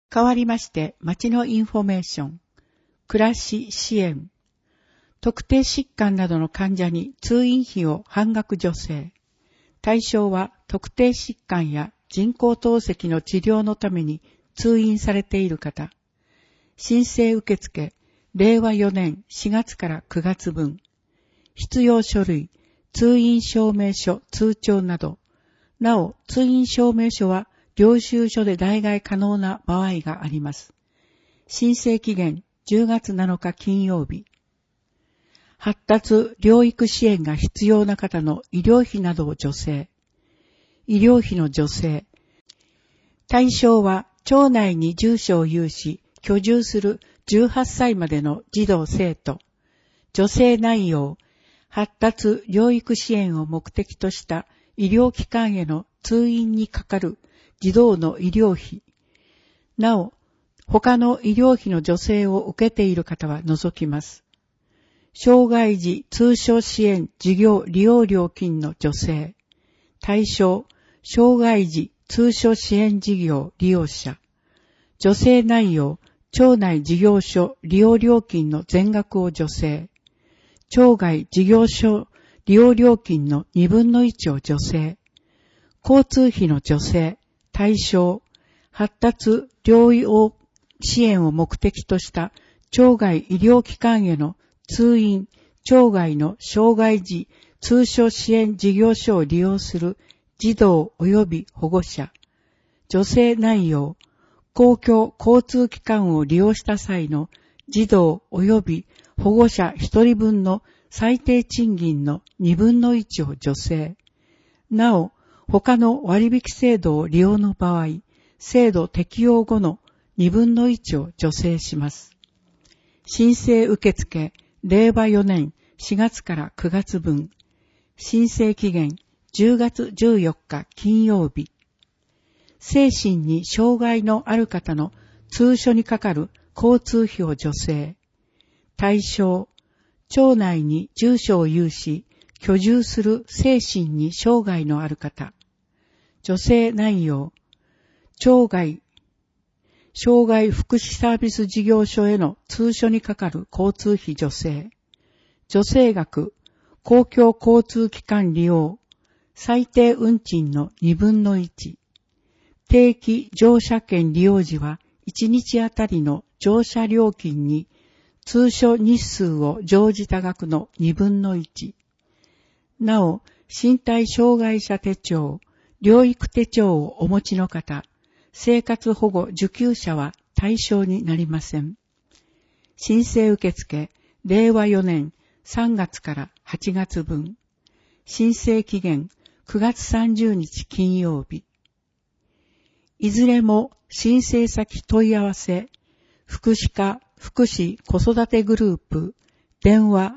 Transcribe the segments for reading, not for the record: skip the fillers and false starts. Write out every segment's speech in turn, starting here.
代わりまして、町のインフォメーション、暮らし支援、特定疾患などの患者に通院費を半額助成。対象は特定疾患や人工透析の治療のために通院されている方。申請受付、令和4年4月から9月分。必要書類、通院証明書、通帳など。なお、通院証明書は領収書で代替可能な場合があります。申請期限10月7日金曜日。発達療育支援が必要な方の医療費などを助成。医療費の助成。対象は町内に住所を有し、居住する18歳までの児童生徒。助成内容。発達療育支援を目的とした医療機関への通院にかかる児童の医療費。なお、他の医療費の助成を受けている方は除きます。障害児通所支援事業利用料金の助成。対象、障害児通所支援事業利用者。助成内容、町内事業所利用料金の全額を助成。町外事業所利用料金の2分の1を助成。交通費の助成。対象、発達療養支援を目的とした町外医療機関への通院、町外の障害児通所支援事業所を利用する児童及び保護者。助成内容、公共交通機関を利用した際の児童及び保護者1人分の最低賃金の2分の1を助成。なお、他の割引制度を利用の場合、制度適用後の2分の1を助成します。申請受付、令和4年4月から9月分。申請期限10月14日金曜日。精神に障害のある方の通所にかかる交通費を助成。対象、町内に住所を有し、居住する精神に障害のある方。助成内容、町外障害福祉サービス事業所への通所にかかる交通費助成。助成額、公共交通機関利用、最低運賃の2分の1。定期乗車券利用時は1日あたりの乗車料金に通所日数を乗じた額の2分の1。なお、身体障害者手帳、療育手帳をお持ちの方、生活保護受給者は対象になりません。申請受付、令和4年3月から8月分。申請期限9月30日金曜日。いずれも申請先問い合わせ、福祉課福祉子育てグループ、電話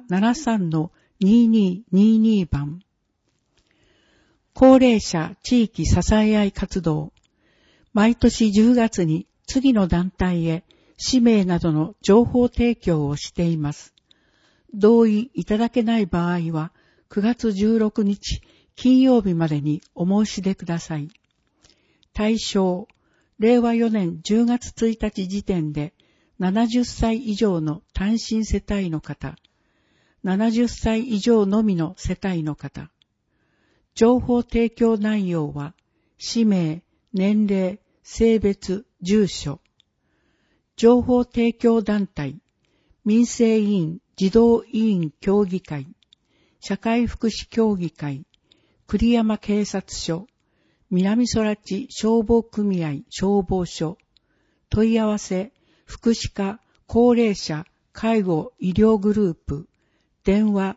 73-2222 番。高齢者地域支え合い活動。毎年10月に次の団体へ氏名などの情報提供をしています。同意いただけない場合は9月16日金曜日までにお申し出ください。対象、令和4年10月1日時点で70歳以上の単身世帯の方、70歳以上のみの世帯の方。情報提供内容は、氏名、年齢、性別、住所。情報提供団体、民生委員児童委員協議会、社会福祉協議会、栗山警察署、南空地消防組合消防署。問い合わせ、福祉課高齢者介護医療グループ、電話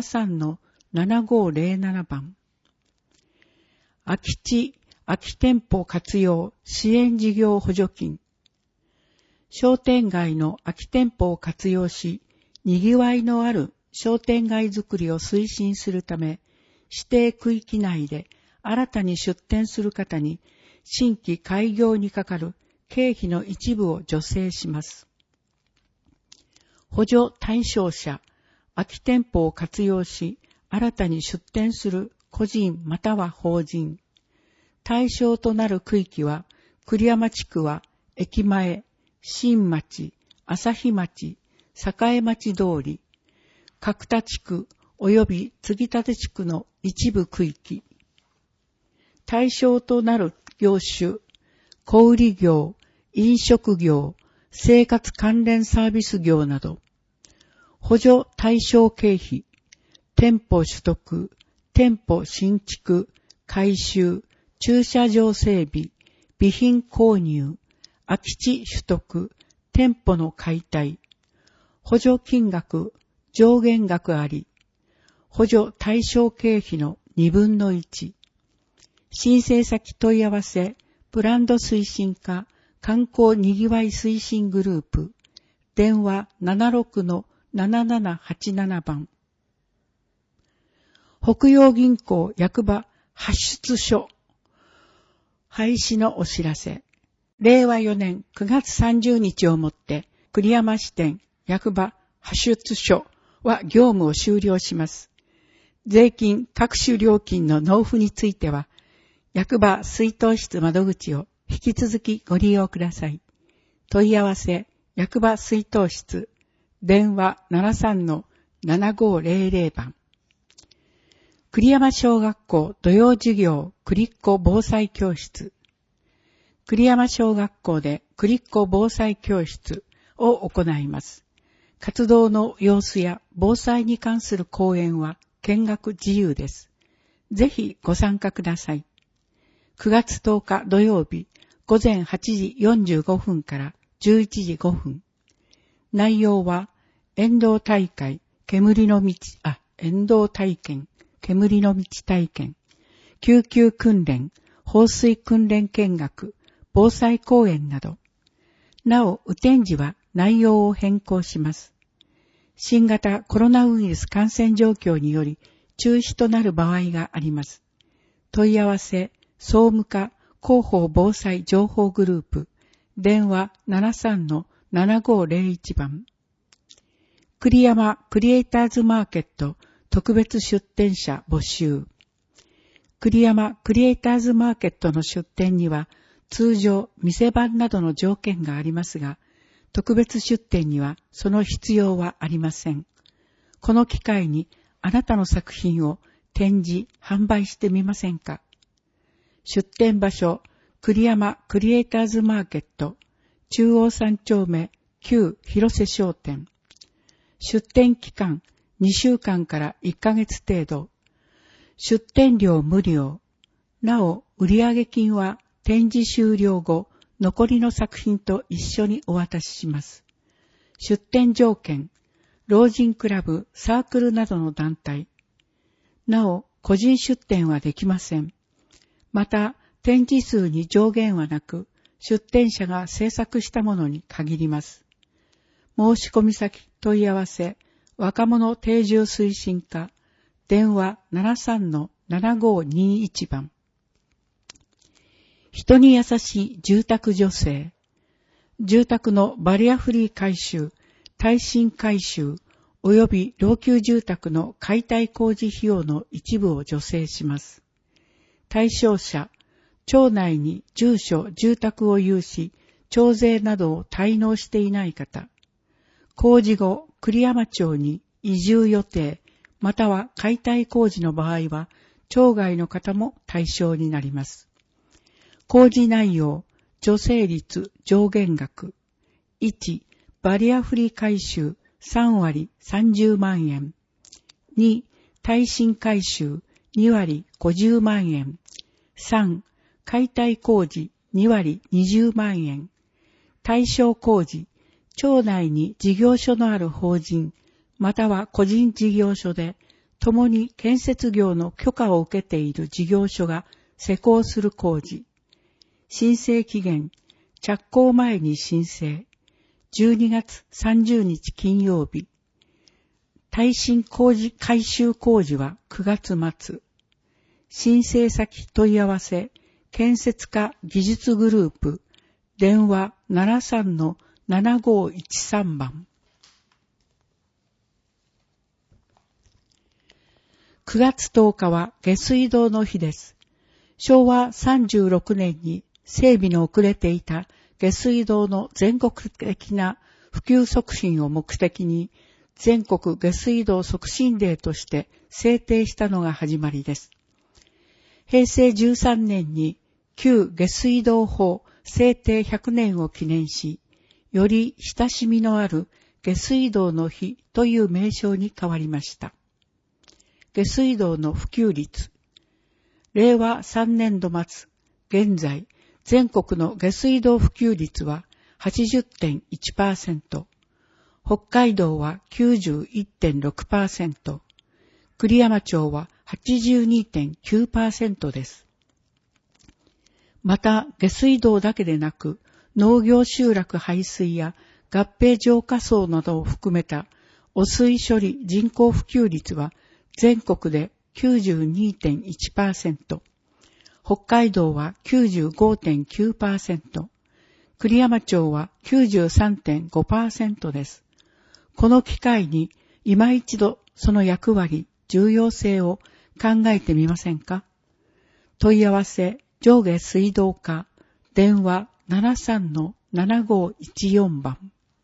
73-7507 番。空き地、空き店舗活用支援事業補助金。商店街の空き店舗を活用し、にぎわいのある商店街づくりを推進するため、指定区域内で新たに出店する方に新規開業にかかる経費の一部を助成します。補助対象者、空き店舗を活用し、新たに出店する個人または法人。対象となる区域は、栗山地区は駅前、新町、朝日町、栄町通り、角田地区及び継立地区の一部区域。対象となる業種、小売業、飲食業、生活関連サービス業など、補助対象経費、店舗取得、店舗新築、改修、駐車場整備、備品購入、空き地取得、店舗の解体、補助金額、上限額あり、補助対象経費の2分の1、申請先問い合わせ、ブランド推進課、観光にぎわい推進グループ、電話 76-7787 番。北洋銀行役場発出書、廃止のお知らせ。令和4年9月30日をもって、栗山支店役場発出書は業務を終了します。税金各種料金の納付については、役場出納室窓口を引き続きご利用ください。問い合わせ、役場出納室、電話 73-7500 番。栗山小学校土曜授業栗っ子防災教室。栗山小学校で栗っ子防災教室を行います。活動の様子や防災に関する講演は見学自由です。ぜひご参加ください。9月10日土曜日午前8時45分から11時5分。内容は遠道大会煙の道体験、救急訓練、放水訓練見学、防災講演など。なお、雨天時は内容を変更します。新型コロナウイルス感染状況により中止となる場合があります。問い合わせ、総務課広報防災情報グループ、電話 73-7501 番。栗山クリエイターズマーケット特別出店者募集。栗山クリエイターズマーケットの出店には通常店番などの条件がありますが、特別出店にはその必要はありません。この機会にあなたの作品を展示、販売してみませんか。出店場所、栗山クリエイターズマーケット、中央3丁目旧広瀬商店。出店期間、2週間から1ヶ月程度。出店料無料。なお、売上金は展示終了後、残りの作品と一緒にお渡しします。出店条件、老人クラブ、サークルなどの団体。なお、個人出店はできません。また、展示数に上限はなく、出展者が制作したものに限ります。申し込み先問い合わせ、若者定住推進課、電話 73-7521 番。人に優しい住宅助成。住宅のバリアフリー改修、耐震改修、及び老朽住宅の解体工事費用の一部を助成します。対象者、町内に住所、住宅を有し、徴税などを滞納していない方、工事後、栗山町に移住予定、または解体工事の場合は、町外の方も対象になります。工事内容、助成率、上限額。1、バリアフリー改修3割30万円。2、耐震改修2割50万円。3、解体工事2割20万円。対象工事、町内に事業所のある法人、または個人事業所で、共に建設業の許可を受けている事業所が施工する工事。申請期限、着工前に申請。12月30日金曜日。耐震工事改修工事は9月末。申請先問い合わせ、建設課技術グループ、電話 73-7513 番。9月10日は下水道の日です。昭和36年に整備の遅れていた下水道の全国的な普及促進を目的に、全国下水道促進デーとして制定したのが始まりです。平成13年に旧下水道法制定100年を記念し、より親しみのある下水道の日という名称に変わりました。下水道の普及率。令和3年度末、現在、全国の下水道普及率は 80.1%、北海道は 91.6%、栗山町は 82.9% です。また、下水道だけでなく、農業集落排水や合併浄化槽などを含めた汚水処理人口普及率は全国で 92.1%、北海道は 95.9%、栗山町は 93.5% です。この機会に今一度その役割、重要性を考えてみませんか？問い合わせ上下水道課電話 73-7514 番。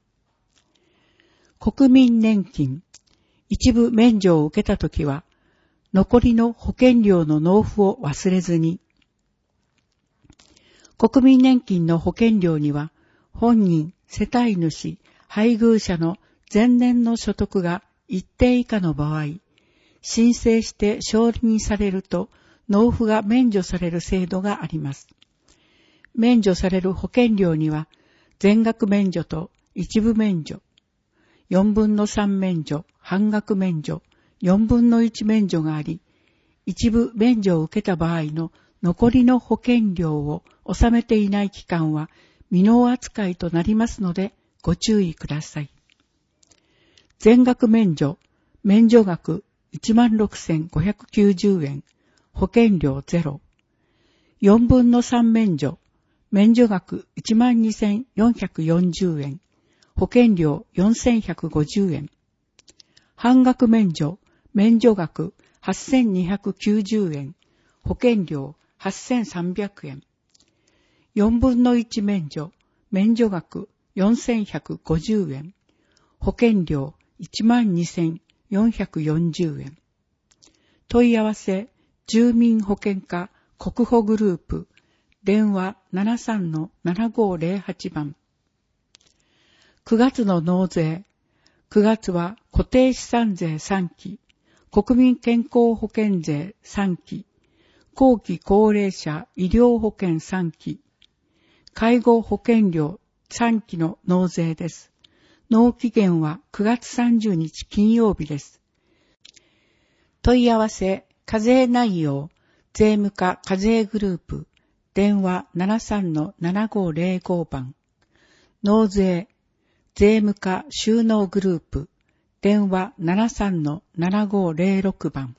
国民年金一部免除を受けたときは残りの保険料の納付を忘れずに。国民年金の保険料には本人、世帯主、配偶者の前年の所得が一定以下の場合、申請して承認されると納付が免除される制度があります。免除される保険料には全額免除と一部免除、4分の3免除、半額免除、4分の1免除があり、一部免除を受けた場合の残りの保険料を納めていない期間は未納扱いとなりますのでご注意ください。全額免除、免除額 16,590 円、保険料ゼロ。4分の3免除、免除額 12,440 円、保険料4,150円。半額免除、免除額 8,290 円、保険料8,300円。4分の1免除、免除額 4,150 円、保険料 12,440 円。問い合わせ、住民保険課国保グループ、電話 73-7508 番。9月の納税。9月は固定資産税3期、国民健康保険税3期、後期高齢者医療保険3期、介護保険料3期の納税です。納期限は9月30日金曜日です。問い合わせ、課税内容、税務課課税グループ、電話 73-7505 番。納税、税務課収納グループ、電話 73-7506 番。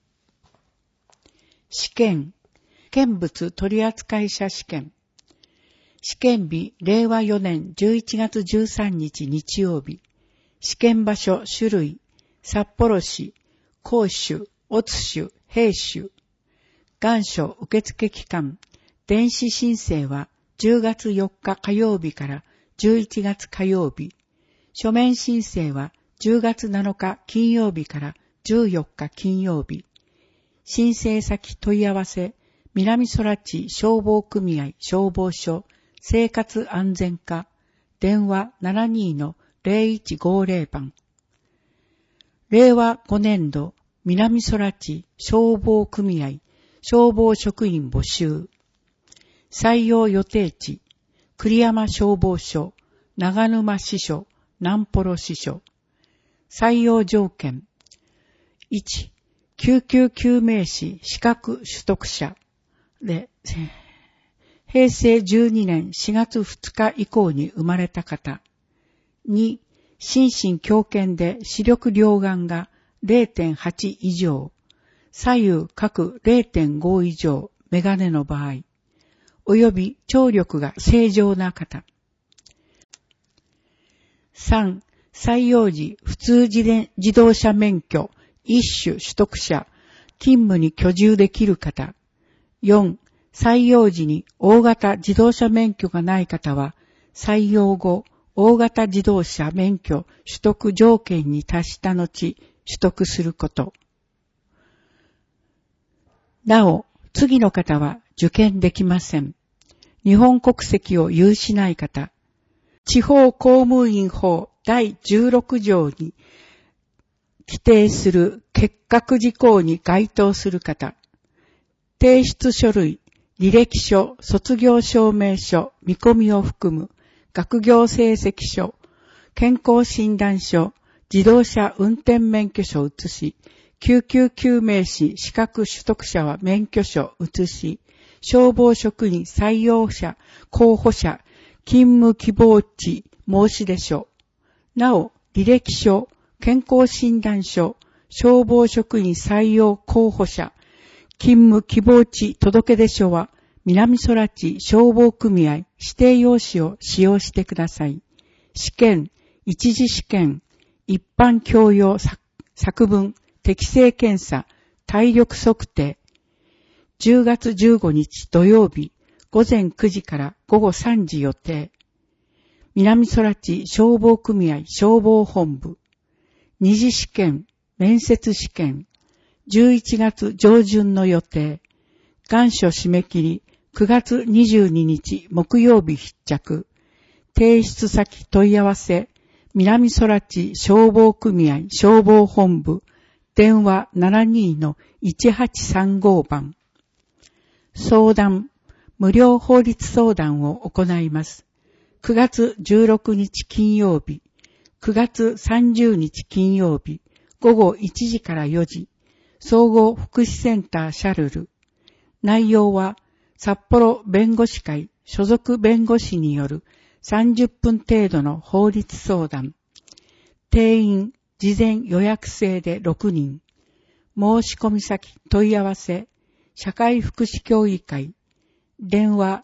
試験、見物取扱者試験。試験日、令和4年11月13日日曜日。試験場所、種類、札幌市、甲州、乙州、平州。願書受付期間、電子申請は10月4日火曜日から11月火曜日。書面申請は10月7日金曜日から14日金曜日。申請先問い合わせ、南空地消防組合消防署生活安全課、電話 72-0150 番。令和5年度、南空地消防組合消防職員募集。採用予定地、栗山消防署、長沼支所、南幌支所。採用条件。1、救急救命士資格取得者で、平成12年4月2日以降に生まれた方。2、心身強健で視力両眼が 0.8 以上、左右各 0.5 以上、メガネの場合、および聴力が正常な方。3、採用時普通自動車免許一種取得者、勤務に居住できる方。4、採用時に大型自動車免許がない方は、 採用後、大型自動車免許取得条件に達した後、取得すること。なお、次の方は受験できません。日本国籍を有しない方、地方公務員法第16条に規定する欠格事項に該当する方、提出書類、履歴書、卒業証明書、見込みを含む学業成績書、健康診断書、自動車運転免許証写し、救急救命士資格取得者は免許証写し、消防職員採用者、候補者、勤務希望地申し出書。なお、履歴書、健康診断書、消防職員採用候補者、勤務希望地届出書は、南空地消防組合指定用紙を使用してください。試験、一次試験、一般教養作文、適性検査、体力測定。10月15日土曜日、午前9時から午後3時予定。南空地消防組合消防本部。二次試験、面接試験。11月上旬の予定。願書締め切り、9月22日木曜日必着。提出先問い合わせ、南空地消防組合消防本部。電話 72-1835 番。相談、無料法律相談を行います。9月16日金曜日、9月30日金曜日、午後1時から4時、総合福祉センターシャルル。内容は、札幌弁護士会所属弁護士による30分程度の法律相談。定員、事前予約制で6人。申し込み先問い合わせ、社会福祉協議会。電話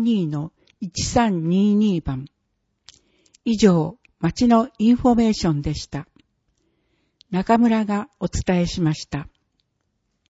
72-1322 番。以上、町のインフォメーションでした。中村がお伝えしました。